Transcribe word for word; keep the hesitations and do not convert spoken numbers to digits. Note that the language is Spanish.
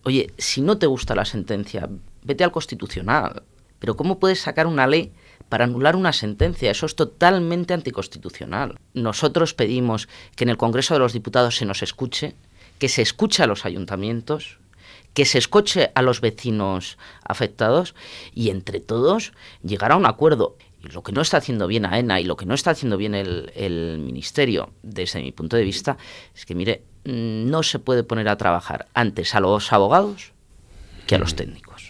Oye, si no te gusta la sentencia, vete al Constitucional. Pero ¿cómo puedes sacar una ley para anular una sentencia? Eso es totalmente anticonstitucional. Nosotros pedimos que en el Congreso de los Diputados se nos escuche, que se escuche a los ayuntamientos, que se escuche a los vecinos afectados y entre todos llegar a un acuerdo. Y lo que no está haciendo bien AENA y lo que no está haciendo bien el, el Ministerio, desde mi punto de vista, es que, mire, no se puede poner a trabajar antes a los abogados que a los técnicos.